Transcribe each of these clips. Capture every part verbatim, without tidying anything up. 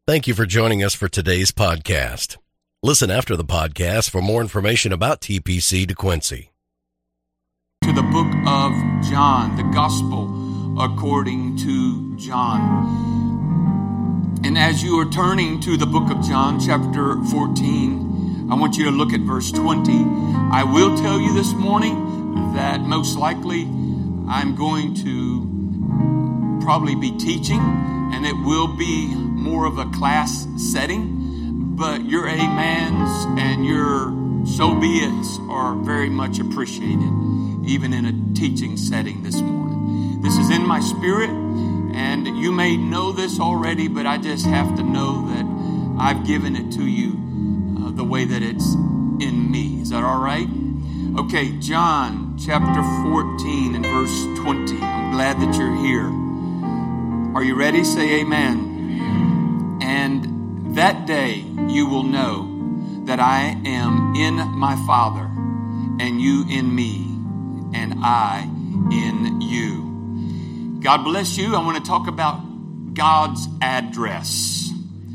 Thank you for joining us for today's podcast. Listen after the podcast for more information about T P C DeQuincy. To the book of John, the gospel according to John. And as you are turning to the book of John, chapter fourteen, I want you to look at verse twenty. I will tell you this morning that most likely I'm going to probably be teaching, and it will be more of a class setting, but your amens and your so be it's are very much appreciated, even in a teaching setting this morning. This is in my spirit, and you may know this already, but I just have to know that I've given it to you uh, the way that it's in me. Is that all right? Okay, John chapter fourteen and verse twenty. I'm glad that you're here. Are you ready? Say amen. And that day you will know that I am in my Father, and you in me, and I in you. God bless you. I want to talk about God's address.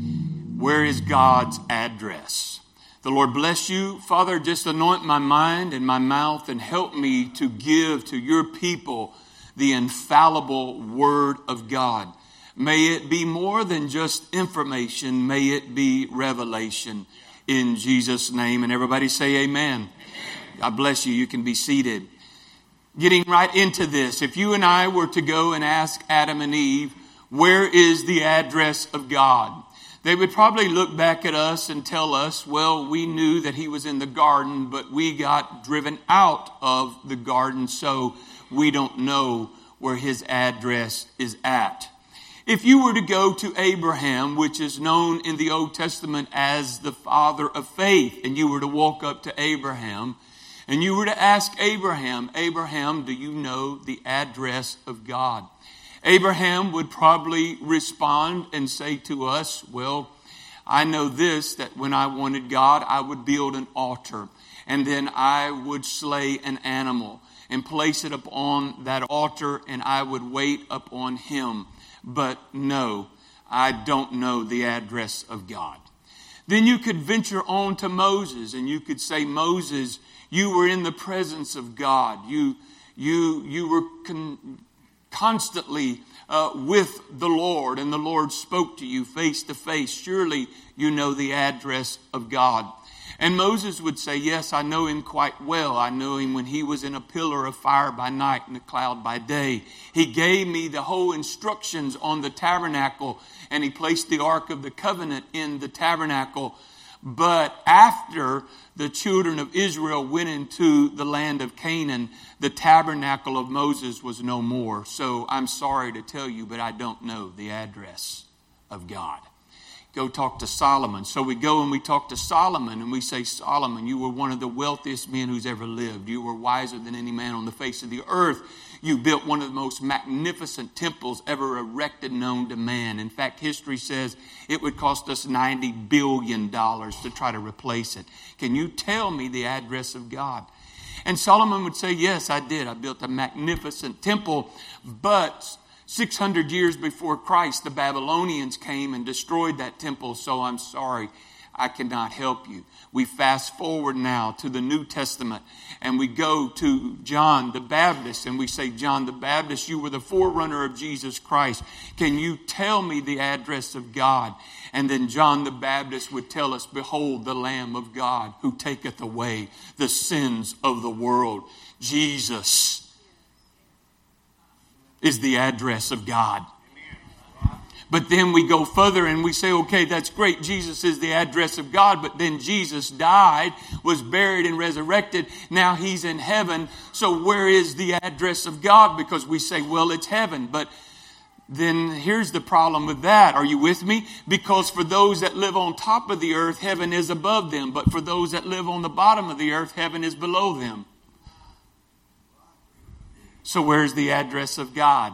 Where is God's address? The Lord bless you. Father, just anoint my mind and my mouth and help me to give to your people the infallible Word of God. May it be more than just information. May it be revelation in Jesus' name. And everybody say amen. God bless you. You can be seated. Getting right into this, if you and I were to go and ask Adam and Eve, where is the address of God? They would probably look back at us and tell us, well, we knew that he was in the garden, but we got driven out of the garden, so we don't know where his address is at. If you were to go to Abraham, which is known in the Old Testament as the father of faith, and you were to walk up to Abraham, and you were to ask Abraham, Abraham, do you know the address of God? Abraham would probably respond and say to us, well, I know this, that when I wanted God, I would build an altar, and then I would slay an animal and place it upon that altar, and I would wait upon him. But no, I don't know the address of God. Then you could venture on to Moses, and you could say, Moses, you were in the presence of God. You, you, you were con- constantly uh, with the Lord, and the Lord spoke to you face to face. Surely you know the address of God. And Moses would say, yes, I know him quite well. I know him when he was in a pillar of fire by night and a cloud by day. He gave me the whole instructions on the tabernacle, and he placed the Ark of the Covenant in the tabernacle. But after the children of Israel went into the land of Canaan, the tabernacle of Moses was no more. So I'm sorry to tell you, but I don't know the address of God. Go talk to Solomon. So we go and we talk to Solomon, and we say, Solomon, you were one of the wealthiest men who's ever lived. You were wiser than any man on the face of the earth. You built one of the most magnificent temples ever erected known to man. In fact, history says it would cost us ninety billion dollars to try to replace it. Can you tell me the address of God? And Solomon would say, yes, I did. I built a magnificent temple, but six hundred years before Christ, the Babylonians came and destroyed that temple, so I'm sorry, I cannot help you. We fast forward now to the New Testament, and we go to John the Baptist, and we say, John the Baptist, you were the forerunner of Jesus Christ. Can you tell me the address of God? And then John the Baptist would tell us, behold, the Lamb of God who taketh away the sins of the world. Jesus is the address of God. But then we go further and we say, okay, that's great. Jesus is the address of God. But then Jesus died, was buried and resurrected. Now he's in heaven. So where is the address of God? Because we say, well, it's heaven. But then here's the problem with that. Are you with me? Because for those that live on top of the earth, heaven is above them. But for those that live on the bottom of the earth, heaven is below them. So where's the address of God?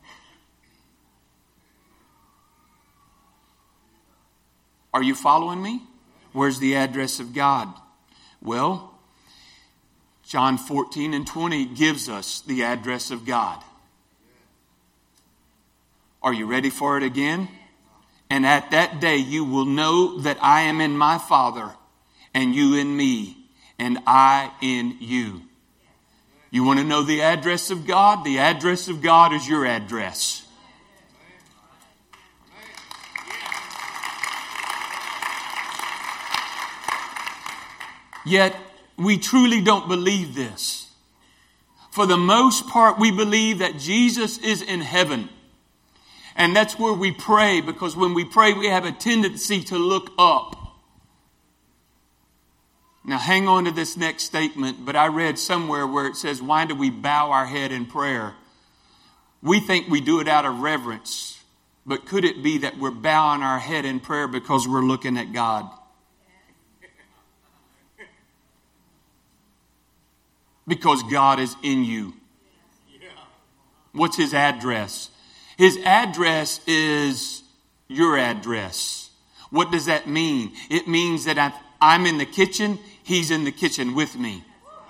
Are you following me? Where's the address of God? Well, John fourteen and twenty gives us the address of God. Are you ready for it again? And at that day you will know that I am in my Father, and you in me, and I in you. You want to know the address of God? The address of God is your address. Yet we truly don't believe this. For the most part, we believe that Jesus is in heaven. And that's where we pray, because when we pray, we have a tendency to look up. Now hang on to this next statement, but I read somewhere where it says, why do we bow our head in prayer? We think we do it out of reverence, but could it be that we're bowing our head in prayer because we're looking at God? Because God is in you. What's His address? His address is your address. What does that mean? It means that if I'm in the kitchen, He's in the kitchen with me.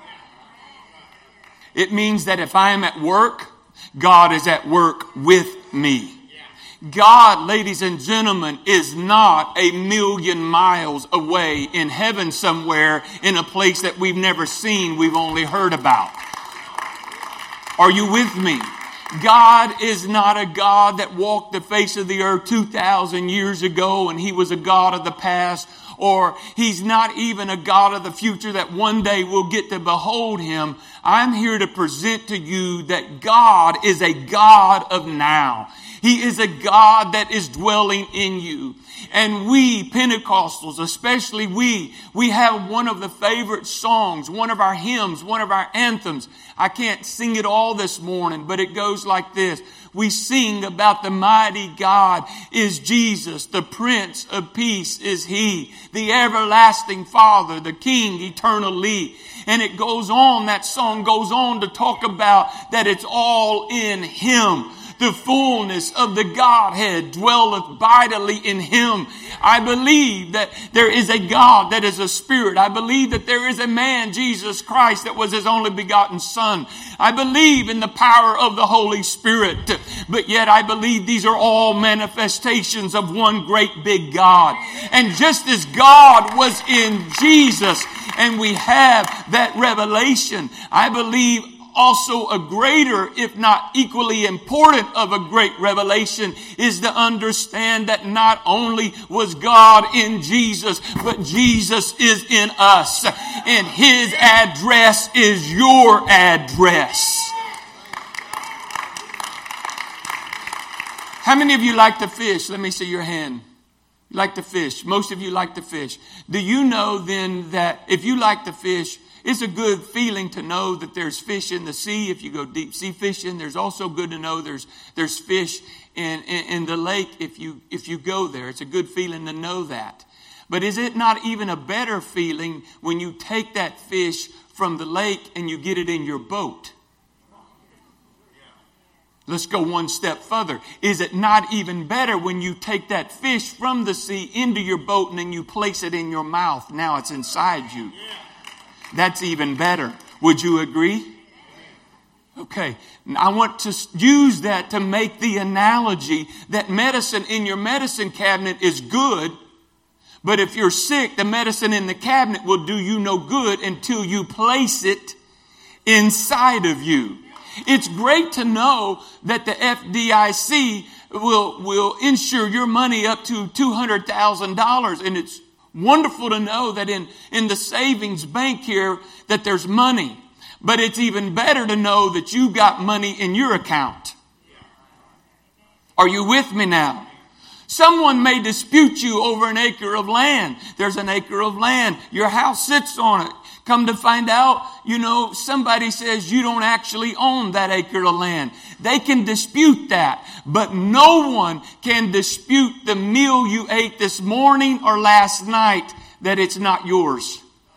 It means that if I am at work, God is at work with me. God, ladies and gentlemen, is not a million miles away in heaven somewhere in a place that we've never seen, we've only heard about. Are you with me? God is not a God that walked the face of the earth two thousand years ago and He was a God of the past, or He's not even a God of the future that one day we'll get to behold Him. I'm here to present to you that God is a God of now. He is a God that is dwelling in you. And we, Pentecostals, especially we, we have one of the favorite songs, one of our hymns, one of our anthems. I can't sing it all this morning, but it goes like this. We sing about the mighty God is Jesus, the Prince of Peace is He, the everlasting Father, the King eternally. And it goes on, that song goes on to talk about that it's all in Him. The fullness of the Godhead dwelleth vitally in Him. I believe that there is a God that is a spirit. I believe that there is a man, Jesus Christ, that was His only begotten Son. I believe in the power of the Holy Spirit. But yet I believe these are all manifestations of one great big God. And just as God was in Jesus, and we have that revelation, I believe also a greater, if not equally important of a great revelation, is to understand that not only was God in Jesus, but Jesus is in us. And His address is your address. How many of you like to fish? Let me see your hand. You like to fish. Most of you like to fish. Do you know then that if you like to fish, it's a good feeling to know that there's fish in the sea. If you go deep sea fishing, there's also good to know there's there's fish in, in, in the lake if you if you go there. It's a good feeling to know that. But is it not even a better feeling when you take that fish from the lake and you get it in your boat? Let's go one step further. Is it not even better when you take that fish from the sea into your boat and then you place it in your mouth? Now it's inside you. That's even better. Would you agree? Okay. I want to use that to make the analogy that medicine in your medicine cabinet is good, but if you're sick, the medicine in the cabinet will do you no good until you place it inside of you. It's great to know that the F D I C will, will insure your money up to two hundred thousand dollars, and it's wonderful to know that in, in the savings bank here that there's money. But it's even better to know that you've got money in your account. Are you with me now? Someone may dispute you over an acre of land. There's an acre of land. Your house sits on it. Come to find out, you know, somebody says you don't actually own that acre of land. They can dispute that, but no one can dispute the meal you ate this morning or last night, that it's not yours.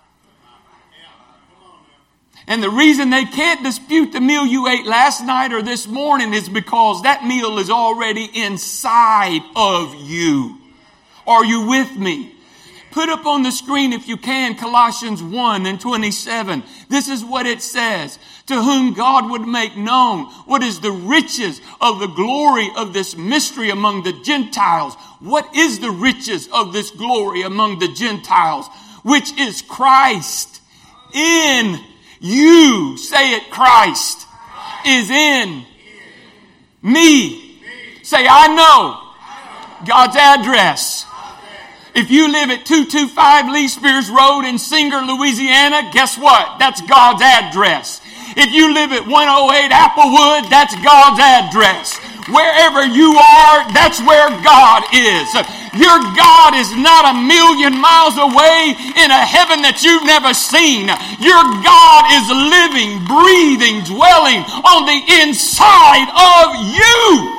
And the reason they can't dispute the meal you ate last night or this morning is because that meal is already inside of you. Are you with me? Put up on the screen, if you can, Colossians one and twenty-seven. This is what it says. To whom God would make known what is the riches of the glory of this mystery among the Gentiles. What is the riches of this glory among the Gentiles? Which is Christ in you. Say it, Christ is in me. Say, I know God's address. If you live at two two five Lee Spears Road in Singer, Louisiana, guess what? That's God's address. If you live at one oh eight Applewood, that's God's address. Wherever you are, that's where God is. Your God is not a million miles away in a heaven that you've never seen. Your God is living, breathing, dwelling on the inside of you.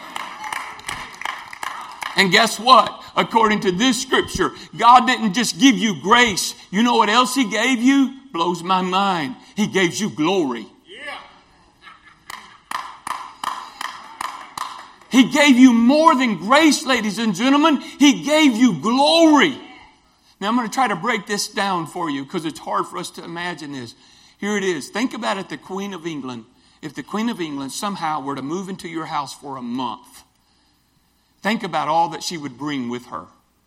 And guess what? According to this scripture, God didn't just give you grace. You know what else He gave you? Blows my mind. He gave you glory. Yeah. He gave you more than grace, ladies and gentlemen. He gave you glory. Now I'm going to try to break this down for you because it's hard for us to imagine this. Here it is. Think about it, the Queen of England. If the Queen of England somehow were to move into your house for a month, think about all that she would bring with her.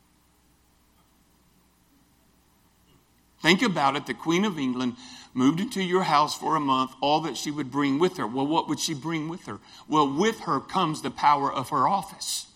Think about it. The Queen of England moved into your house for a month, all that she would bring with her. Well, what would she bring with her? Well, with her comes the power of her office.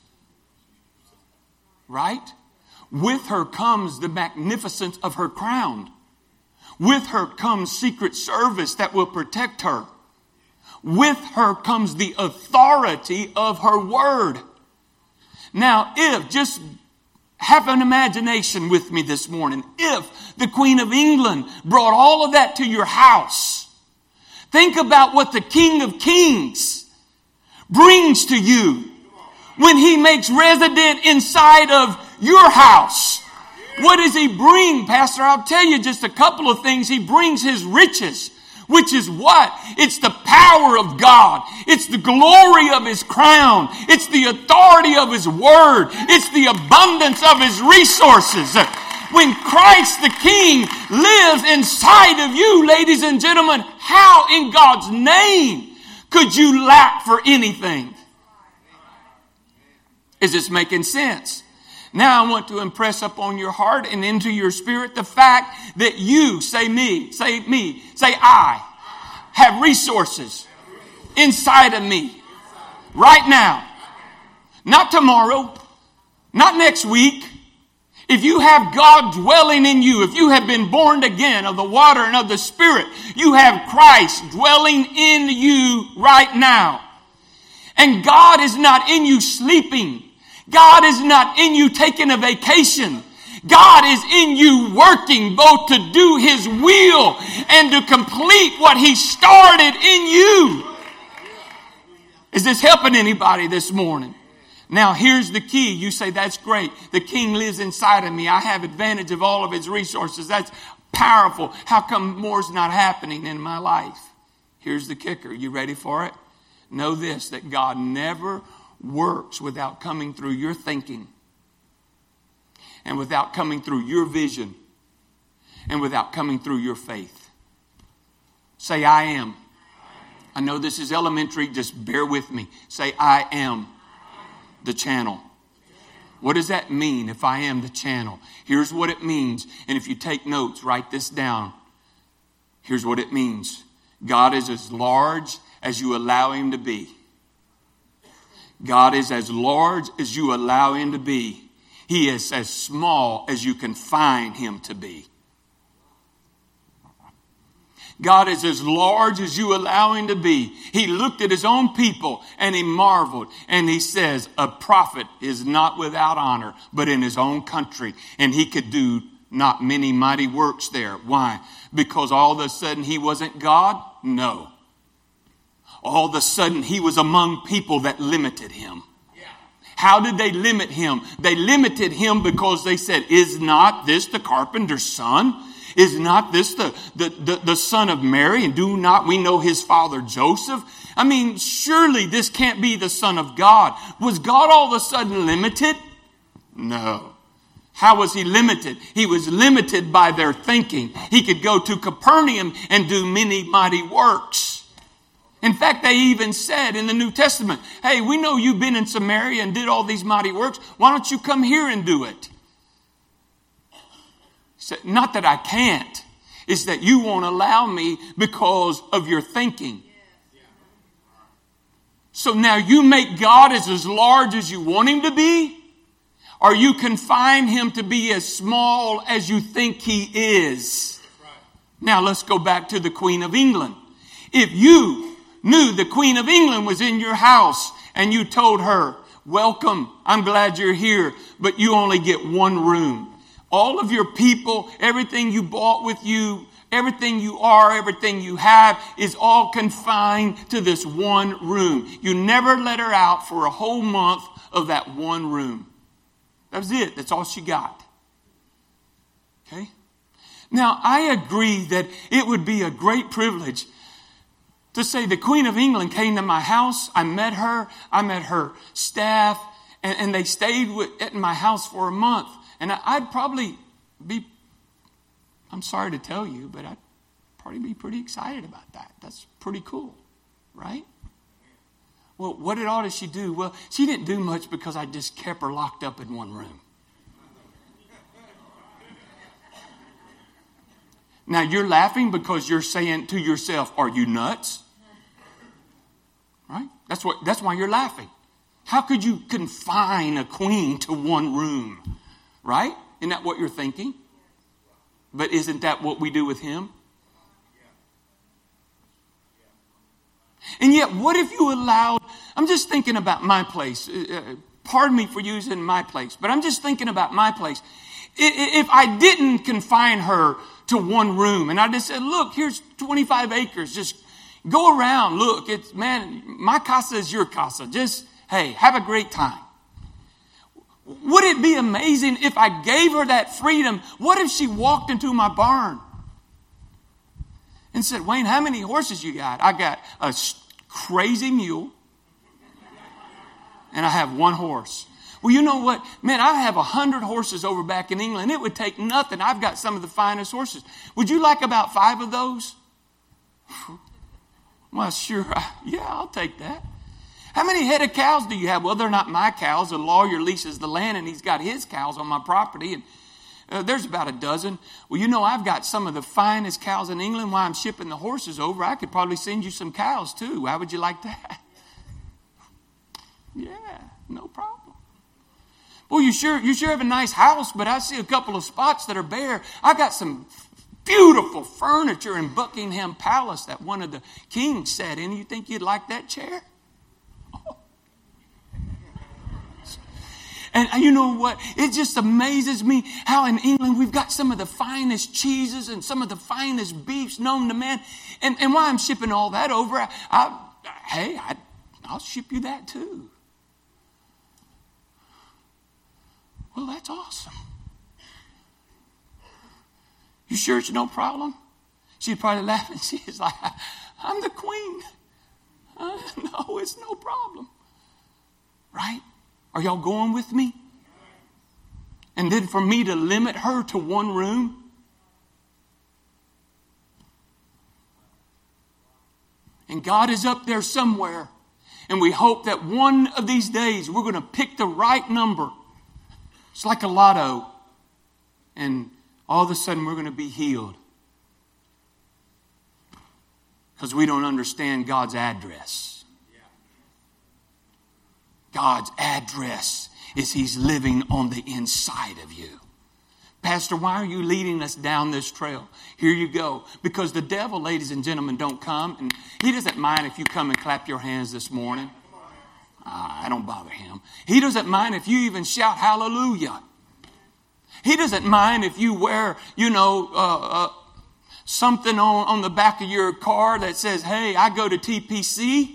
Right? With her comes the magnificence of her crown. With her comes Secret Service that will protect her. With her comes the authority of her word. Now, if, just have an imagination with me this morning, if the Queen of England brought all of that to your house, think about what the King of Kings brings to you when He makes resident inside of your house. What does He bring, Pastor? I'll tell you just a couple of things. He brings His riches. Which is what? It's the power of God. It's the glory of His crown. It's the authority of His word. It's the abundance of His resources. When Christ the King lives inside of you, ladies and gentlemen, how in God's name could you lack for anything? Is this making sense? Now I want to impress upon your heart and into your spirit the fact that you, say me, say me, say I, have resources inside of me right now. Not tomorrow, not next week. If you have God dwelling in you, if you have been born again of the water and of the Spirit, you have Christ dwelling in you right now. And God is not in you sleeping. God is not in you taking a vacation. God is in you working both to do His will and to complete what He started in you. Is this helping anybody this morning? Now here's the key. You say, that's great. The King lives inside of me. I have advantage of all of His resources. That's powerful. How come more's not happening in my life? Here's the kicker. You ready for it? Know this, that God never works without coming through your thinking, and without coming through your vision, and without coming through your faith. Say, I am. I know this is elementary, just bear with me. Say, I am the channel. What does that mean, if I am the channel? Here's what it means. And if you take notes, write this down. Here's what it means. God is as large as you allow Him to be. God is as large as you allow Him to be. He is as small as you can find Him to be. God is as large as you allow Him to be. He looked at His own people and He marveled. And He says, a prophet is not without honor, but in his own country. And he could do not many mighty works there. Why? Because all of a sudden he wasn't God? No. All of a sudden he was among people that limited Him. How did they limit Him? They limited Him because they said, is not this the carpenter's son? Is not this the, the, the, the son of Mary? And do not we know his father Joseph? I mean, surely this can't be the Son of God. Was God all of a sudden limited? No. How was he limited? He was limited by their thinking. He could go to Capernaum and do many mighty works. In fact, they even said in the New Testament, hey, we know you've been in Samaria and did all these mighty works. Why don't you come here and do it? He said, not that I can't. It's that you won't allow me because of your thinking. So now you make God as, as large as you want him to be, or you confine him to be as small as you think he is. Now let's go back to the Queen of England. If you knew the Queen of England was in your house and you told her, welcome, I'm glad you're here, but you only get one room. All of your people, everything you bought with you, everything you are, everything you have is all confined to this one room. You never let her out for a whole month of that one room. That was it. That's all she got. Okay? Now, I agree that it would be a great privilege to say the Queen of England came to my house. I met her. I met her staff. And, and they stayed with, at my house for a month. And I, I'd probably be, I'm sorry to tell you, but I'd probably be pretty excited about that. That's pretty cool, right? Well, what did all did she do? Well, she didn't do much because I just kept her locked up in one room. Now, you're laughing because you're saying to yourself, are you nuts? Right? That's what. That's why you're laughing. How could you confine a queen to one room? Right? Isn't that what you're thinking? But isn't that what we do with him? And yet, what if you allowed, I'm just thinking about my place. Uh, pardon me for using my place, but I'm just thinking about my place. If I didn't confine her to one room and I just said, look, here's twenty-five acres. Just go around. Look, it's, man, my casa is your casa. Just, hey, have a great time. Would it be amazing if I gave her that freedom? What if she walked into my barn and said, Wayne, how many horses you got? I got a crazy mule and I have one horse. Well, you know what? Man, I have a hundred horses over back in England. It would take nothing. I've got some of the finest horses. Would you like about five of those? Well, sure. Yeah, I'll take that. How many head of cows do you have? Well, they're not my cows. The lawyer leases the land and he's got his cows on my property. And uh, there's about a dozen. Well, you know, I've got some of the finest cows in England. While I'm shipping the horses over, I could probably send you some cows too. How would you like that? Yeah, no problem. Well, you sure you sure have a nice house, but I see a couple of spots that are bare. I got some beautiful furniture in Buckingham Palace that one of the kings sat in. You think you'd like that chair? Oh. And you know what? It just amazes me how in England we've got some of the finest cheeses and some of the finest beefs known to man. And, and while I'm shipping all that over, I, I, hey, I, I'll ship you that too. Well, that's awesome. You sure it's no problem? She'd probably laugh and she's like, I'm the queen. Uh, no, it's no problem. Right? Are y'all going with me? And then for me to limit her to one room? And God is up there somewhere. And we hope that one of these days we're going to pick the right number. It's like a lotto. And all of a sudden we're going to be healed. Because we don't understand God's address. God's address is He's living on the inside of you. Pastor, why are you leading us down this trail? Here you go. Because the devil, ladies and gentlemen, don't come. And he doesn't mind if you come and clap your hands this morning. Ah, I don't bother him. He doesn't mind if you even shout hallelujah. He doesn't mind if you wear, you know, uh, uh, something on, on the back of your car that says, hey, I go to T P C.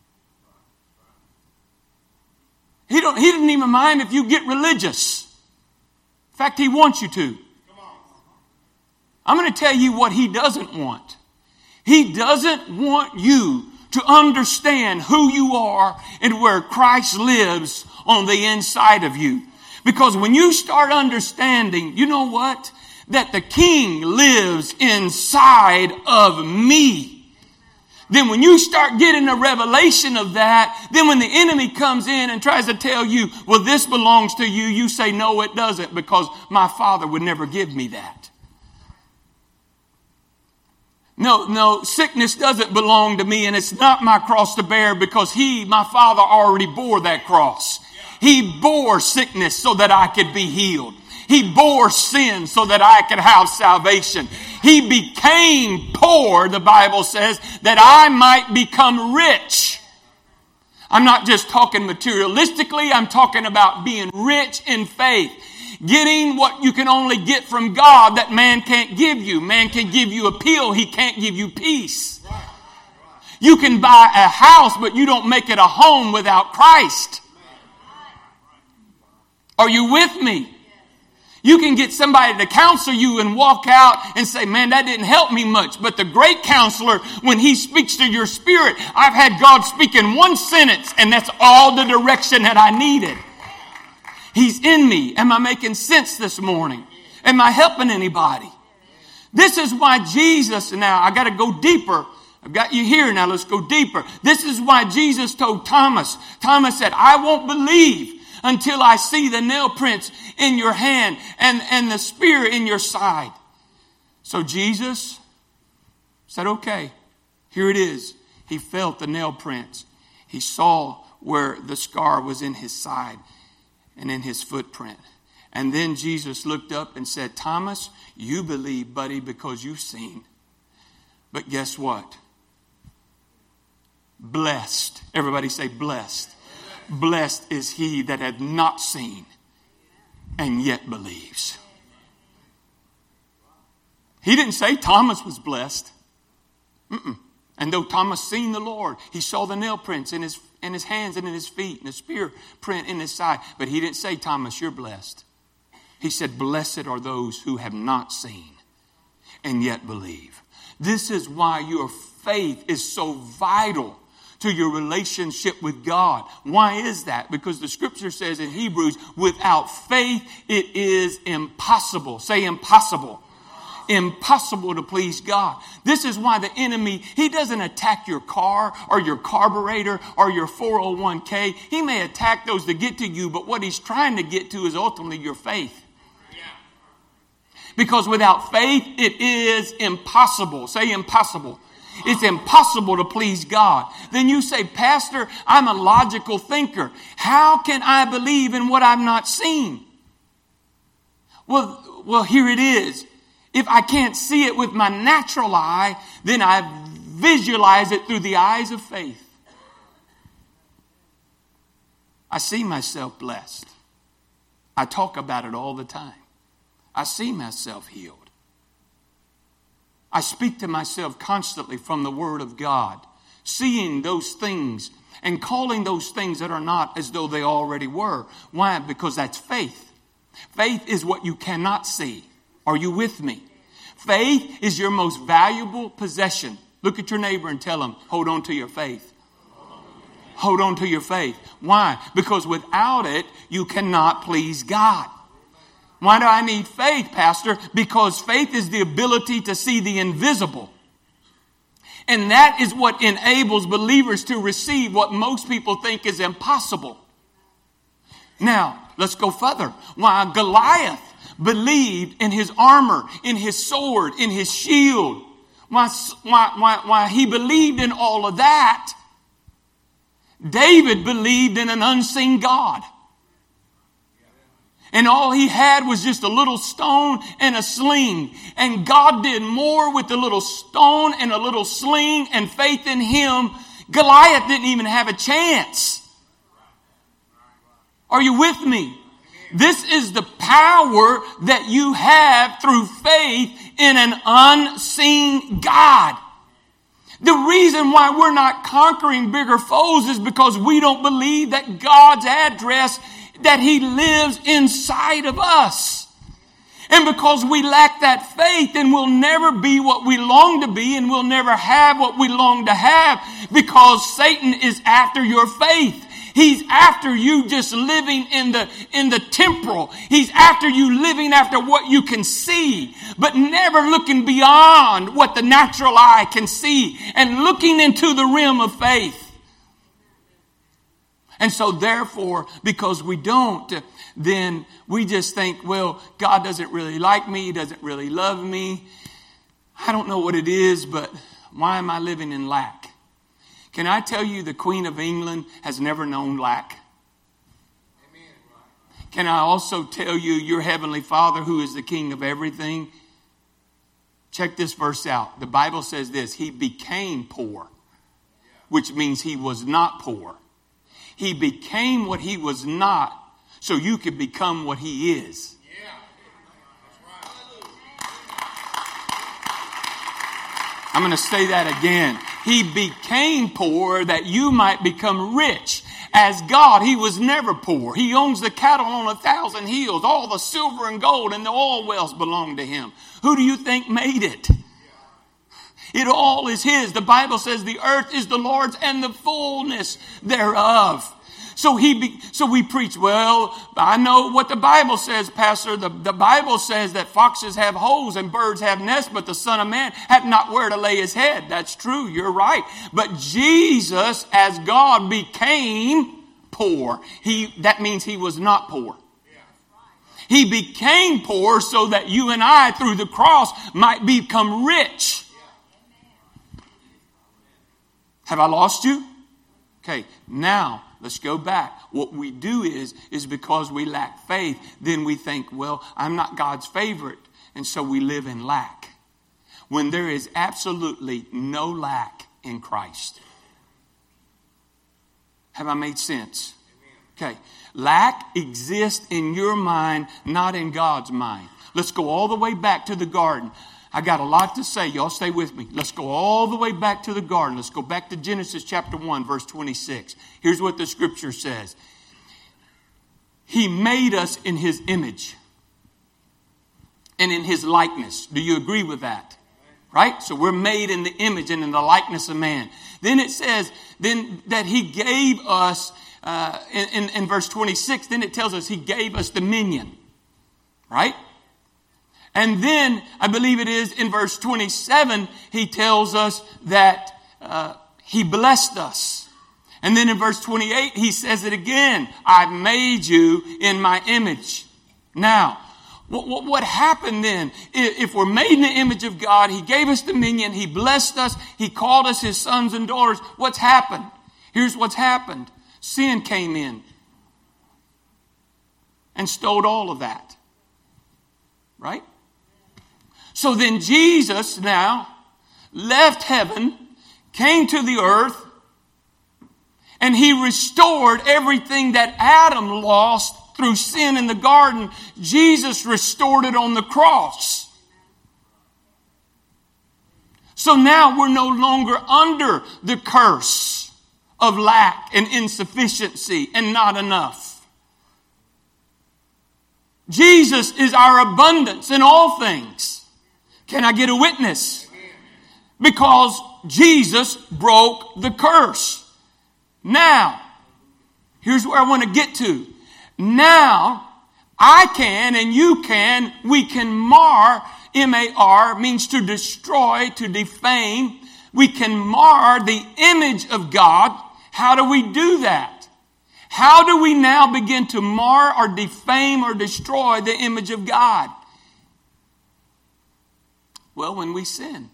He don't. He doesn't even mind if you get religious. In fact, he wants you to. I'm going to tell you what he doesn't want. He doesn't want you to understand who you are and where Christ lives on the inside of you. Because when you start understanding, you know what? That the King lives inside of me. Then when you start getting a revelation of that, then when the enemy comes in and tries to tell you, well, this belongs to you, you say, no, it doesn't, because my Father would never give me that. No, no, sickness doesn't belong to me, and it's not my cross to bear, because he, my Father, already bore that cross. He bore sickness so that I could be healed. He bore sin so that I could have salvation. He became poor, the Bible says, that I might become rich. I'm not just talking materialistically. I'm talking about being rich in faith. Getting what you can only get from God that man can't give you. Man can give you a pill. He can't give you peace. You can buy a house, but you don't make it a home without Christ. Are you with me? You can get somebody to counsel you and walk out and say, man, that didn't help me much. But the great counselor, when he speaks to your spirit, I've had God speak in one sentence, and that's all the direction that I needed. He's in me. Am I making sense this morning? Am I helping anybody? This is why Jesus, now I got to go deeper. I've got you here. Now let's go deeper. This is why Jesus told Thomas. Thomas said, I won't believe until I see the nail prints in your hand and, and the spear in your side. So Jesus said, okay, here it is. He felt the nail prints. He saw where the scar was in his side and in his footprint. And then Jesus looked up and said, Thomas, you believe, buddy, because you've seen. But guess what? Blessed. Everybody say blessed. Blessed is he that hath not seen and yet believes. He didn't say Thomas was blessed. Mm-mm. And though Thomas seen the Lord, he saw the nail prints in his, in his hands and in his feet and the spear print in his side. But he didn't say, Thomas, you're blessed. He said, blessed are those who have not seen and yet believe. This is why your faith is so vital to your relationship with God. Why is that? Because the scripture says in Hebrews, without faith, it is impossible. Say impossible. Impossible to please God. This is why the enemy, he doesn't attack your car or your carburetor or your four oh one k. He may attack those to get to you, but what he's trying to get to is ultimately your faith. Because without faith, it is impossible. Say impossible. It's impossible to please God. Then you say, Pastor, I'm a logical thinker. How can I believe in what I've not seen? Well, well, here it is. If I can't see it with my natural eye, then I visualize it through the eyes of faith. I see myself blessed. I talk about it all the time. I see myself healed. I speak to myself constantly from the Word of God, seeing those things and calling those things that are not as though they already were. Why? Because that's faith. Faith is what you cannot see. Are you with me? Faith is your most valuable possession. Look at your neighbor and tell him, hold on to your faith. Hold on to your faith. Why? Because without it, you cannot please God. Why do I need faith, Pastor? Because faith is the ability to see the invisible. And that is what enables believers to receive what most people think is impossible. Now, let's go further. Why Goliath believed in his armor, in his sword, in his shield. Why, why, why, why he believed in all of that. David believed in an unseen God. And all he had was just a little stone and a sling. And God did more with the little stone and a little sling and faith in him. Goliath didn't even have a chance. Are you with me? This is the power that you have through faith in an unseen God. The reason why we're not conquering bigger foes is because we don't believe that God's address, that he lives inside of us. And because we lack that faith, then we'll never be what we long to be, and we'll never have what we long to have, because Satan is after your faith. He's after you just living in the, in the temporal. He's after you living after what you can see, but never looking beyond what the natural eye can see and looking into the realm of faith. And so therefore, because we don't, then we just think, well, God doesn't really like me. He doesn't really love me. I don't know what it is, but why am I living in lack? Can I tell you the Queen of England has never known lack? Can I also tell you your Heavenly Father, who is the King of everything? Check this verse out. The Bible says this: He became poor, which means He was not poor. He became what He was not, so you could become what He is. I'm going to say that again. He became poor that you might become rich. As God, He was never poor. He owns the cattle on a thousand hills. All the silver and gold and the oil wells belong to Him. Who do you think made it? It all is His. The Bible says the earth is the Lord's and the fullness thereof. So he, be, so we preach, well, I know what the Bible says, Pastor. The, the Bible says that foxes have holes and birds have nests, but the Son of Man hath not where to lay His head. That's true. You're right. But Jesus, as God, became poor. He, that means He was not poor. He became poor so that you and I, through the cross, might become rich. Have I lost you? Okay, now let's go back. What we do is, is because we lack faith, then we think, well, I'm not God's favorite, and so we live in lack. When there is absolutely no lack in Christ. Have I made sense? Okay, lack exists in your mind, not in God's mind. Let's go all the way back to the garden. I got a lot to say. Y'all stay with me. Let's go all the way back to the garden. Let's go back to Genesis chapter one, verse twenty-six. Here's what the scripture says. He made us in His image and in His likeness. Do you agree with that? Right? So we're made in the image and in the likeness of man. Then it says then that He gave us, uh, in, in, in verse twenty-six, then it tells us He gave us dominion. Right? And then, I believe it is in verse twenty-seven, He tells us that uh, He blessed us. And then in verse twenty-eight, He says it again. I've made you in my image. Now, what, what, what happened then? If we're made in the image of God, He gave us dominion, He blessed us, He called us His sons and daughters. What's happened? Here's what's happened. Sin came in and stole all of that. Right? So then Jesus now left heaven, came to the earth, and He restored everything that Adam lost through sin in the garden. Jesus restored it on the cross. So now we're no longer under the curse of lack and insufficiency and not enough. Jesus is our abundance in all things. Can I get a witness? Because Jesus broke the curse. Now, here's where I want to get to. Now, I can and you can, we can mar, M A R means to destroy, to defame. We can mar the image of God. How do we do that? How do we now begin to mar or defame or destroy the image of God? Well, when we sin.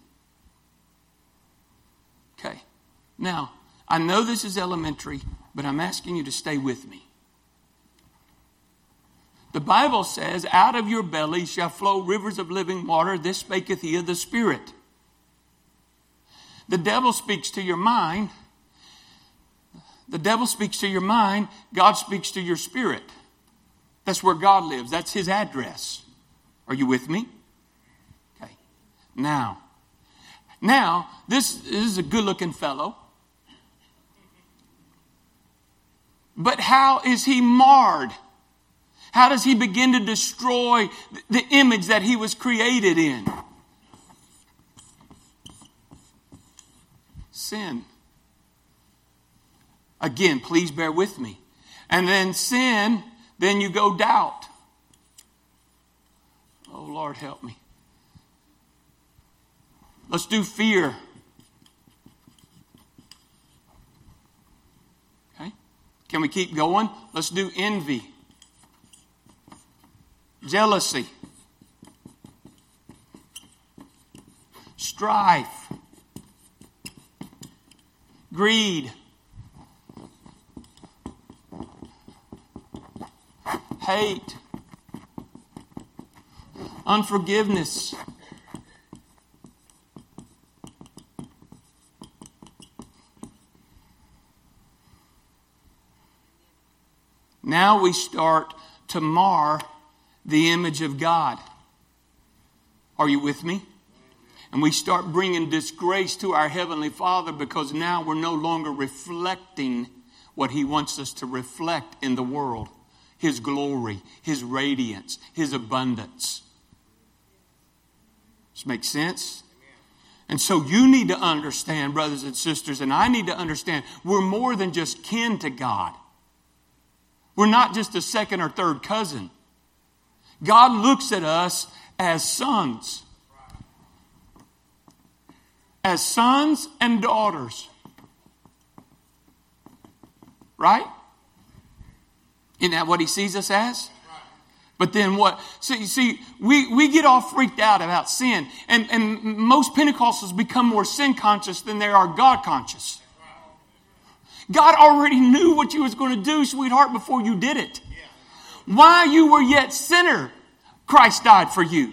Okay. Now, I know this is elementary, but I'm asking you to stay with me. The Bible says, out of your belly shall flow rivers of living water. This spaketh He of the Spirit. The devil speaks to your mind. The devil speaks to your mind. God speaks to your spirit. That's where God lives. That's His address. Are you with me? Okay. Now, now, this is a good-looking fellow. But how is he marred? How does he begin to destroy the image that he was created in? Sin. Again, please bear with me. And then sin, then you go doubt. Oh, Lord, help me. Let's do fear. Okay? Can we keep going? Let's do envy. Jealousy. Strife. Greed. Hate. Unforgiveness. Now we start to mar the image of God. Are you with me? And we start bringing disgrace to our Heavenly Father because now we're no longer reflecting what He wants us to reflect in the world. His glory, His radiance, His abundance. Does this make sense? And so you need to understand, brothers and sisters, and I need to understand, we're more than just kin to God. We're not just a second or third cousin. God looks at us as sons. As sons and daughters. Right? Isn't that what He sees us as? But then what? See, see we, we get all freaked out about sin. And, and most Pentecostals become more sin conscious than they are God conscious. God already knew what you was going to do, sweetheart, before you did it. While you were yet sinner, Christ died for you.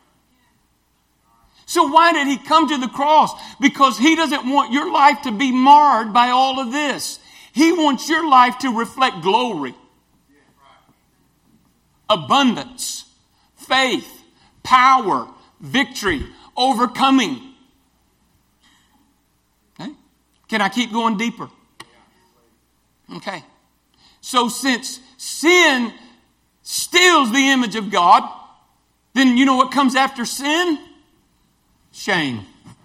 So why did He come to the cross? Because He doesn't want your life to be marred by all of this. He wants your life to reflect glory, abundance, faith, power, victory, overcoming. Okay? Can I keep going deeper? Okay. So since sin steals the image of God, then you know what comes after sin? Shame.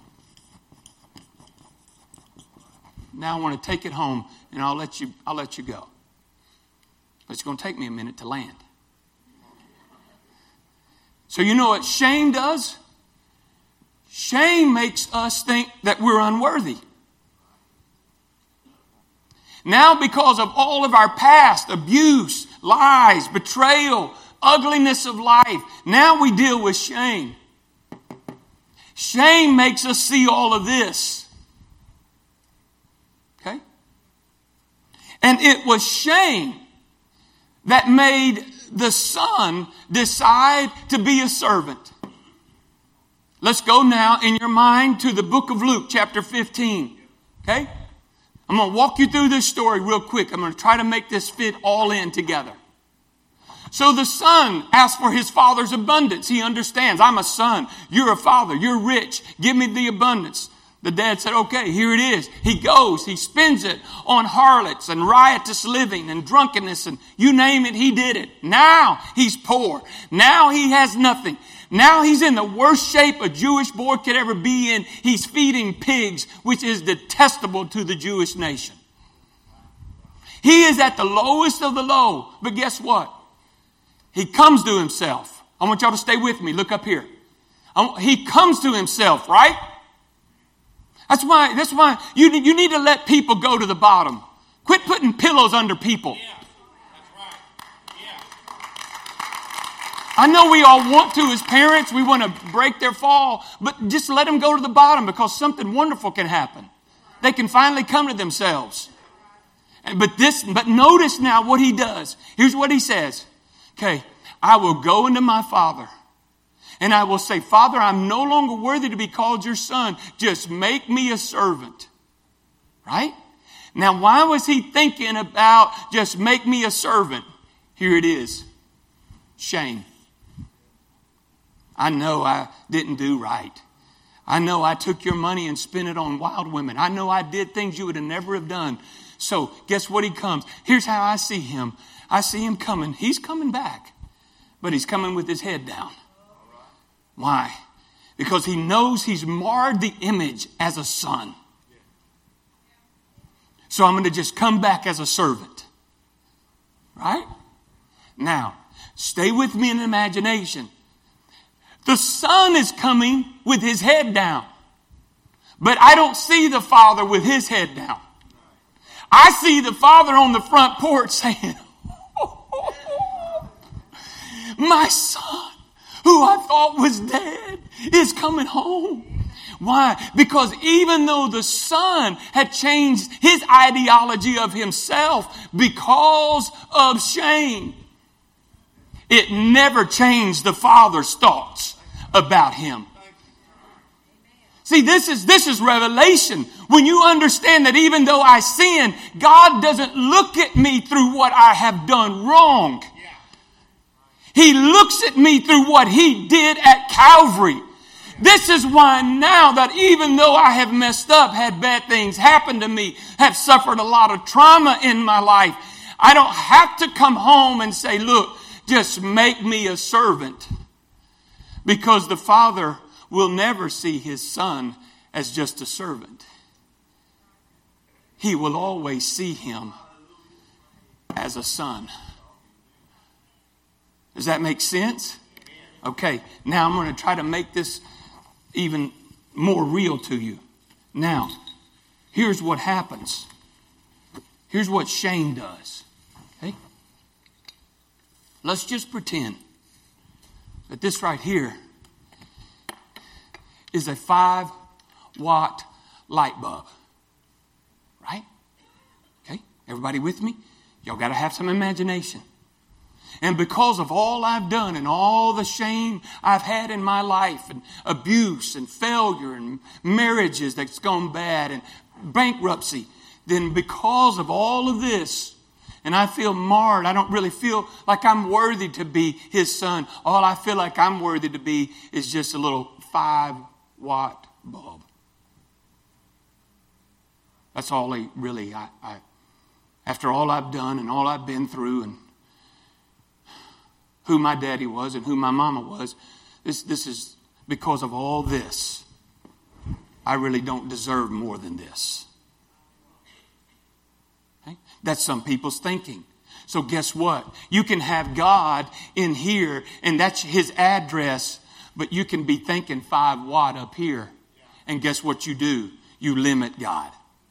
Now I want to take it home and I'll let you I'll let you go. But it's going to take me a minute to land. So you know what shame does? Shame makes us think that we're unworthy. Now because of all of our past, abuse, lies, betrayal, ugliness of life, now we deal with shame. Shame makes us see all of this. Okay? And it was shame that made the son decide to be a servant. Let's go now in your mind to the book of Luke, chapter fifteen. Okay? I'm going to walk you through this story real quick. I'm going to try to make this fit all in together. So the son asks for his father's abundance. He understands, I'm a son. You're a father. You're rich. Give me the abundance. The dad said, okay, here it is. He goes. He spends it on harlots and riotous living and drunkenness and you name it, he did it. Now he's poor. Now he has nothing. Now he's in the worst shape a Jewish boy could ever be in. He's feeding pigs, which is detestable to the Jewish nation. He is at the lowest of the low. But guess what? He comes to himself. I want y'all to stay with me. Look up here. He comes to himself, right? That's why, that's why you, you need to let people go to the bottom. Quit putting pillows under people. Yeah, that's right. Yeah. I know we all want to as parents. We want to break their fall. But just let them go to the bottom because something wonderful can happen. They can finally come to themselves. But this, but notice now what he does. Here's what he says. Okay, I will go into my father and I will say, Father, I'm no longer worthy to be called your son. Just make me a servant. Right? Now, why was he thinking about just make me a servant? Here it is. Shame. I know I didn't do right. I know I took your money and spent it on wild women. I know I did things you would have never have done. So guess what? He comes. Here's how I see him. I see him coming. He's coming back, but he's coming with his head down. Why? Because he knows he's marred the image as a son. So I'm going to just come back as a servant. Right? Now, stay with me in imagination. The son is coming with his head down. But I don't see the father with his head down. I see the father on the front porch saying, oh, my son, who I thought was dead, is coming home. Why? Because even though the son had changed his ideology of himself because of shame, it never changed the father's thoughts about him. See, this is, this is revelation. When you understand that even though I sin, God doesn't look at me through what I have done wrong. He looks at me through what He did at Calvary. This is why now that even though I have messed up, had bad things happen to me, have suffered a lot of trauma in my life, I don't have to come home and say, look, just make me a servant. Because the Father will never see His Son as just a servant. He will always see Him as a son. Does that make sense? Okay, now I'm going to try to make this even more real to you. Now, here's what happens. Here's what shame does. Okay? Let's just pretend that this right here is a five watt light bulb. Right? Okay? Everybody with me? Y'all got to have some imagination. And because of all I've done and all the shame I've had in my life and abuse and failure and marriages that's gone bad and bankruptcy, then because of all of this, and I feel marred, I don't really feel like I'm worthy to be His son. All I feel like I'm worthy to be is just a little five watt bulb. That's all I really, I, I, after all I've done and all I've been through and who my daddy was and who my mama was, this, this is because of all this. I really don't deserve more than this. Okay? That's some people's thinking. So guess what? You can have God in here and that's His address, but you can be thinking five watt up here. And guess what you do? You limit God.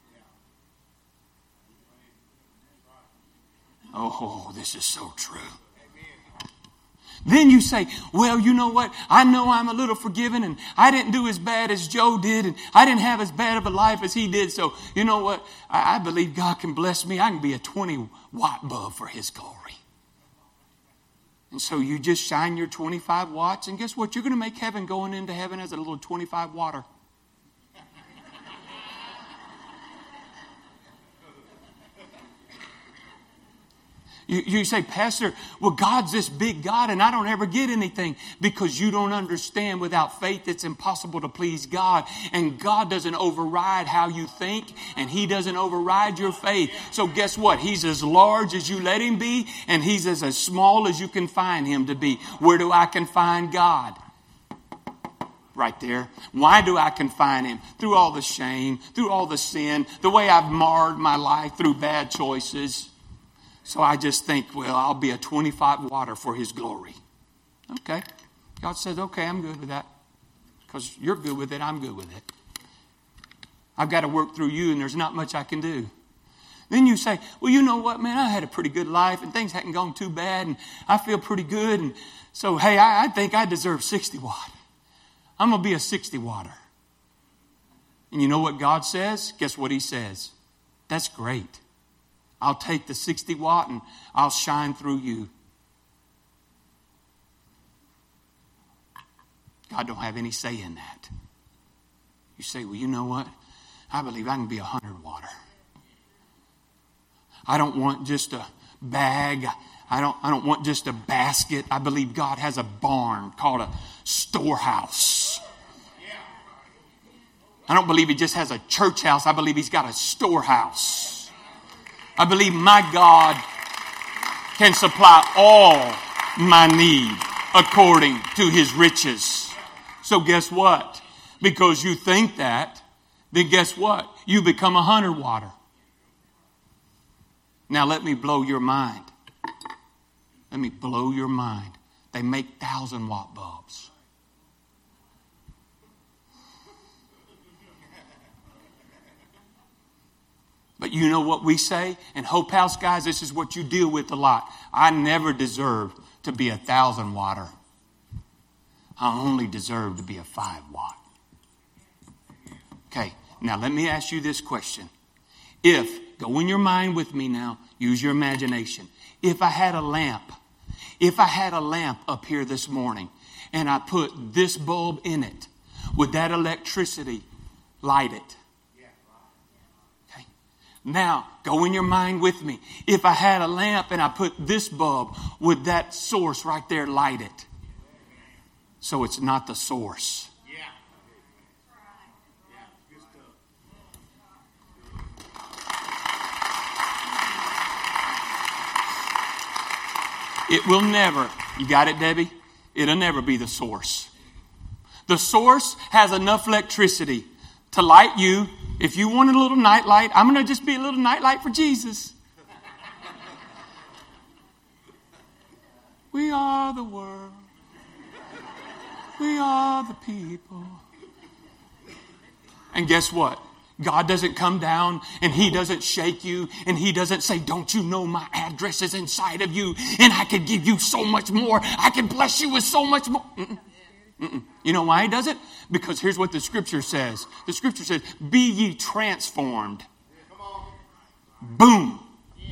Oh, this is so true. Then you say, well, you know what? I know I'm a little forgiven and I didn't do as bad as Joe did and I didn't have as bad of a life as he did. So, you know what? I, I believe God can bless me. I can be a twenty watt bulb for His glory. And so you just shine your twenty-five watts and guess what? You're going to make heaven going into heaven as a little twenty-five watter. You, you say, Pastor, well, God's this big God and I don't ever get anything because you don't understand without faith it's impossible to please God. And God doesn't override how you think and He doesn't override your faith. So guess what? He's as large as you let Him be and He's as, as small as you can find Him to be. Where do I confine God? Right there. Why do I confine Him? Through all the shame, through all the sin, the way I've marred my life through bad choices. So I just think, well, I'll be a twenty-five watter for His glory. Okay. God says, okay, I'm good with that. Because you're good with it, I'm good with it. I've got to work through you and there's not much I can do. Then you say, well, you know what, man, I had a pretty good life and things hadn't gone too bad and I feel pretty good. And so, hey, I, I think I deserve sixty watt. I'm going to be a sixty watter. And you know what God says? Guess what He says? That's great. I'll take the sixty watt and I'll shine through you. God don't have any say in that. You say, well, you know what? I believe I can be a hundred watter. I don't want just a bag. I don't, I don't want just a basket. I believe God has a barn called a storehouse. I don't believe He just has a church house. I believe He's got a storehouse. I believe my God can supply all my need according to His riches. So guess what? Because you think that, then guess what? You become a hundred watter. Now let me blow your mind. Let me blow your mind. They make thousand watt bulbs. But you know what we say? In Hope House, guys, this is what you deal with a lot. I never deserved to be a thousand watter. I only deserve to be a five watt. Okay, now let me ask you this question. If, go in your mind with me now, use your imagination. If I had a lamp, if I had a lamp up here this morning and I put this bulb in it, would that electricity light it? Now, go in your mind with me. If I had a lamp and I put this bulb, would that source right there light it? So it's not the source. It will never, you got it, Debbie? It'll never be the source. The source has enough electricity to light you. If you want a little night light, I'm going to just be a little night light for Jesus. We are the world. We are the people. And guess what? God doesn't come down and He doesn't shake you and He doesn't say, don't you know my address is inside of you and I could give you so much more. I can bless you with so much more. Mm-mm. Mm-mm. You know why He does it? Because here's what the Scripture says. The Scripture says, be ye transformed. Boom.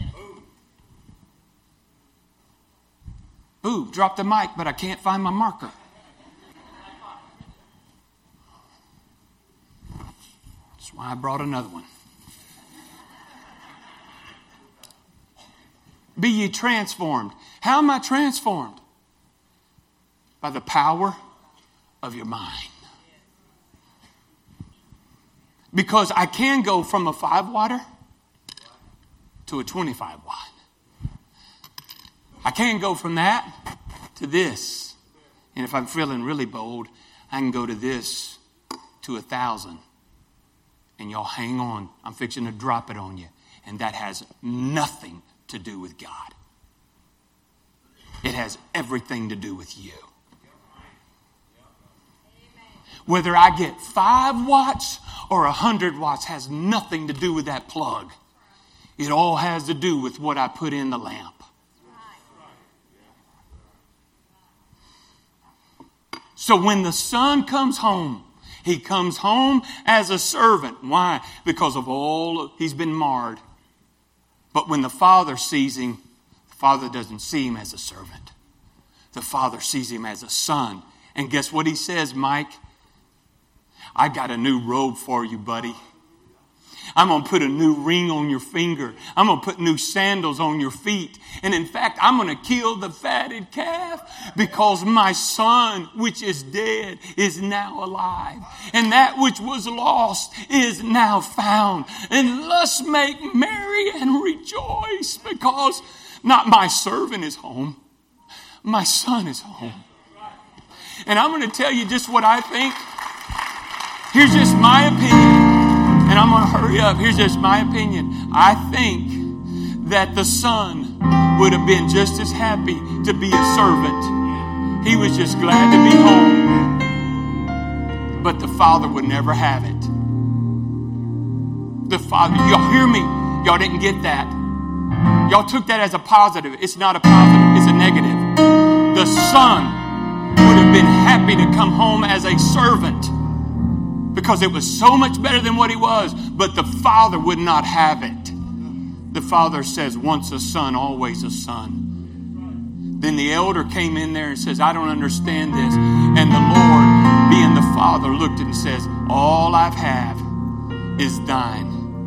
Ooh, drop the mic, but I can't find my marker. That's why I brought another one. Be ye transformed. How am I transformed? By the power of your mind. Because I can go from a five watter to a twenty-five watt. I can go from that to this. And if I'm feeling really bold, I can go to this to a thousand. And y'all hang on. I'm fixing to drop it on you. And that has nothing to do with God. It has everything to do with you. Whether I get five watts or a hundred watts has nothing to do with that plug. It all has to do with what I put in the lamp. So when the son comes home, he comes home as a servant. Why? Because of all he's been marred. But when the father sees him, the father doesn't see him as a servant. The father sees him as a son. And guess what he says, Mike? I got a new robe for you, buddy. I'm going to put a new ring on your finger. I'm going to put new sandals on your feet. And in fact, I'm going to kill the fatted calf because my son, which is dead, is now alive. And that which was lost is now found. And let's make merry and rejoice because not my servant is home. My son is home. And I'm going to tell you just what I think. Here's just my opinion. And I'm going to hurry up. Here's just my opinion. I think that the son would have been just as happy to be a servant. He was just glad to be home. But the father would never have it. The father, y'all hear me? Y'all didn't get that. Y'all took that as a positive. It's not a positive. It's a negative. The son would have been happy to come home as a servant. Because it was so much better than what he was. But the father would not have it. The father says, once a son, always a son. Then the elder came in there and says, I don't understand this. And the Lord, being the father, looked and says, all I've have is thine.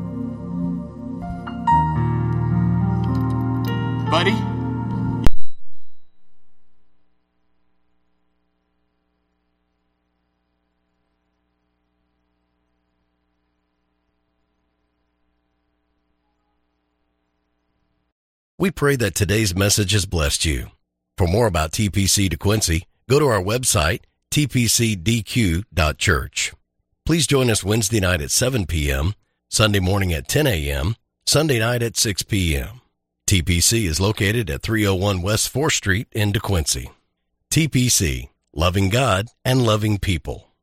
Buddy? We pray that today's message has blessed you. For more about T P C DeQuincy, go to our website, t p c d q dot church. Please join us Wednesday night at seven p.m., Sunday morning at ten a.m., Sunday night at six p.m. T P C is located at three oh one West fourth Street in DeQuincy. T P C, loving God and loving people.